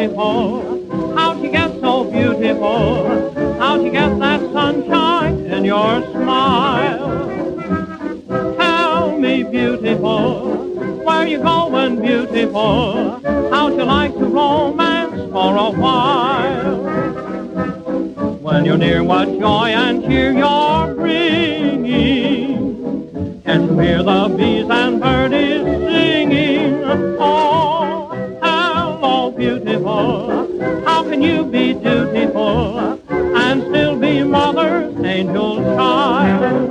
beautiful? How'd you get so beautiful? How'd you get that sunshine in your smile? Tell me, beautiful, where you going, beautiful? How'd you like to romance for a while? When you're near, what joy and cheer you're bringing. Can't you hear the bees and birdies singing? Oh, hello, beautiful. How can you be dutiful and still be mother's angel child?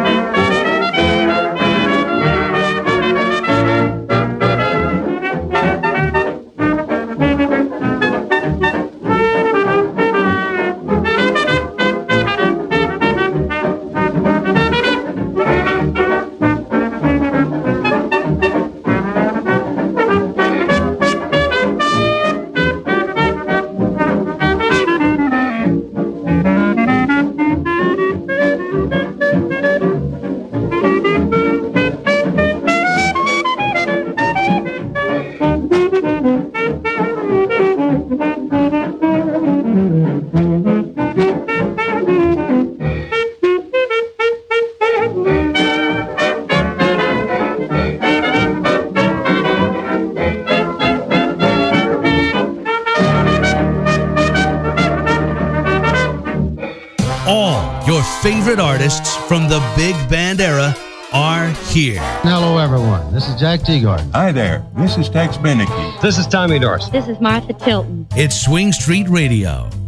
Favorite artists from the big band era are here. Hello, everyone. This is Jack Teagarden. Hi there. This is Tex Beneke. This is Tommy Dorsey. This is Martha Tilton. It's Swing Street Radio.